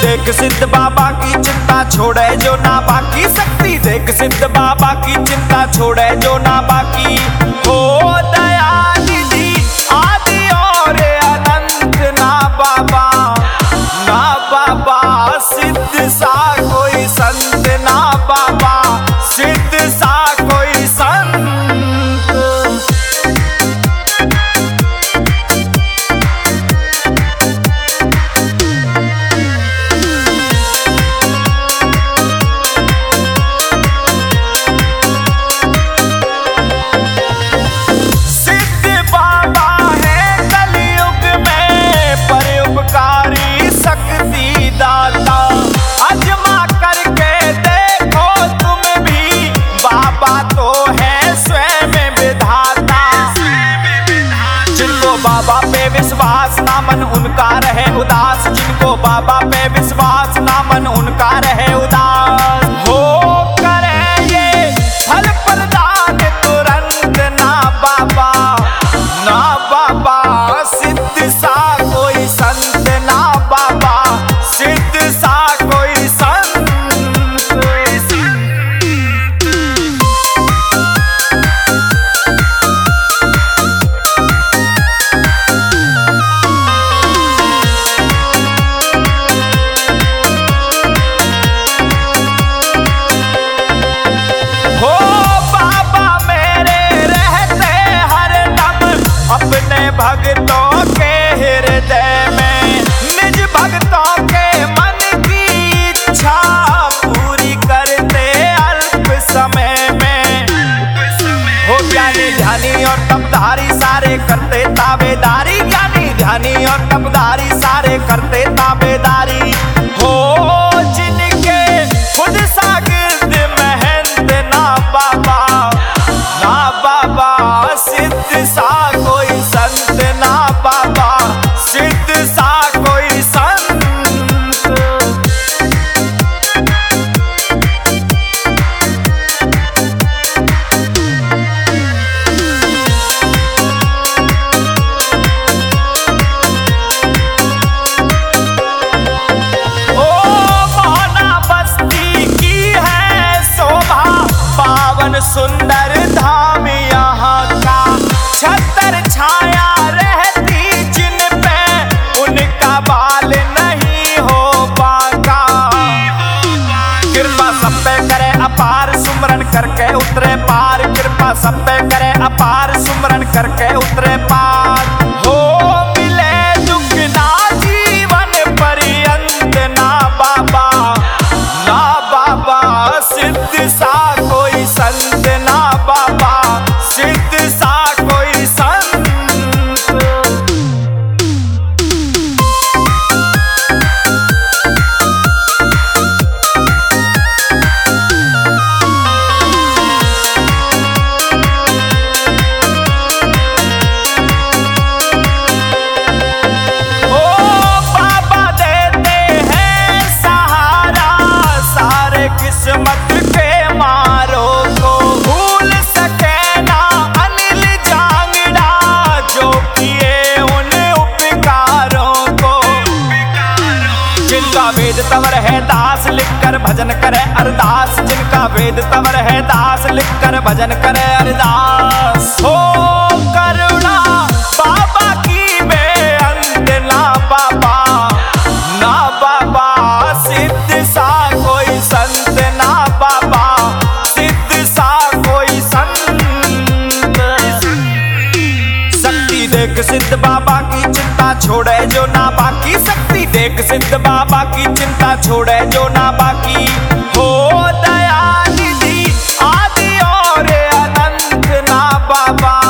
देख सिद्ध बाबा की चिंता छोड़े जो ना बाकी। शक्ति देख सिद्ध बाबा की चिंता छोड़े जो ना बाकी। हो दयानिधि आदि और अनंत ना बाबा, ना बाबा सिद्ध सा कोई संत, ना बाबा सिद्ध सा कोई संत। बाबा पे विश्वास ना मन उनका रहे उदास, जिनको बाबा पे विश्वास ना मन उनका रहे उदास। हो करे ये फल प्रदान तुरंत ना बाबा, ना बाबा सिद्ध सा कोई संत, ना बाबा सिद्ध सा कोई संत। भक्तों के हृदय में निज भक्तों के मन की इच्छा पूरी करते अल्प समय में। हो ज्ञानी ध्यानी और तपधारी सारे करते ताबेदारी, ज्ञानी ध्यानी और तपधारी सारे करते ताबेदारी। हो जिनके खुद शागिर्द महंत ना बाबा, ना बाबा सिद्ध सा कोई संत, ना बाबा सिद्ध सा कोई संत। ओ मोहना बस्ती की है शोभा, पावन सुंदर धाम यहाँ का। छतर छाया रहती जिन पे उनका बाल नहीं हो बाका। कृपा सब पे करे अपार सुमरन करके उतरे पार, कृपा सब पे करे अपार सुमरन करके उतरे पार। हो मिले दुख ना जीवन पर्यंत ना बाबा, ना बाबा सिद्ध सा कोई संत, ना बाबा सिद्ध सा कोई संत। ओ बाबा देते हैं सहारा सारे किस्मत के मारों को। भूल सके ना अनिल जांगड़ा जो किए उन उपकारों को। जिनका वेद तवर है दास लिखकर भजन करे अरदास, जिनका वेद तवर है दास लिखकर भजन करे अरदास। हो करुणा बाबा की बेअंत ना बाबा, ना बाबा सिद्ध सा कोई संत, ना बाबा सिद्ध सा कोई संत। शक्ति देख सिद्ध बाबा की चिंता छोड़े जो ना बाकी। शक्ति देख सिद्ध बाबा की चिंता छोड़े जो ना बाकी। हो दयानिधि आदि और अनंत ना बाबा,